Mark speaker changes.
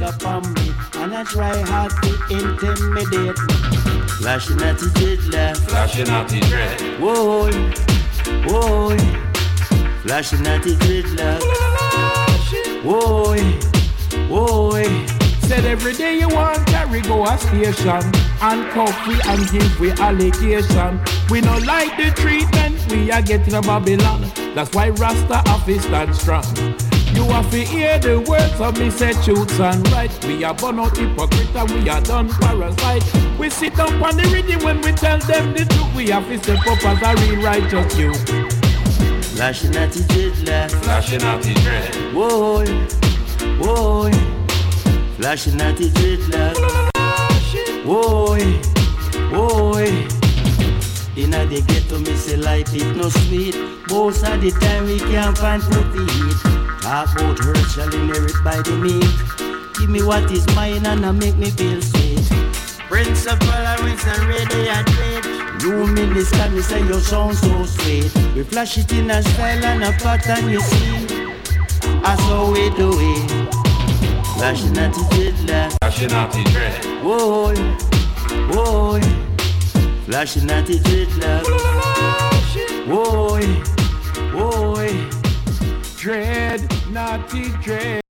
Speaker 1: upon me, and I try hard to intimidate me. Flashing at the dreadlock,
Speaker 2: flashing at the dread.
Speaker 1: Whoa, whoa, flashing at the dreadlock. Whoa, whoa.
Speaker 3: Said every day you want carry go a station and coffee and give we allocation. We no like the treatment, we are getting a Babylon. That's why Rasta office stand strong. You have to hear the words of me say truths and right. We are born out hypocrite and we are done parasite. We sit up on the rhythm when we tell them the truth. We have to step up as a real righteous youth.
Speaker 1: Flashing at the dreadlock,
Speaker 2: flashing at the dread.
Speaker 1: Whoa, whoa, flashing at the dreadlock. Whoa, whoa. Inna the ghetto me say life it no sweet. Most of the time we can't find food to eat. Talk about hurt shall inherit by the meek. Give me what is mine and make me feel sweet. Principle and we say ready at late. You minister me say your sound so sweet. We flash it in a style and a pattern you see. That's how we do it. Flashing at the dreadlock,
Speaker 2: flashing at the dread.
Speaker 1: Whoa, whoa, flashing at the dreadlock. Whoa, whoa,
Speaker 3: dread, naughty dread.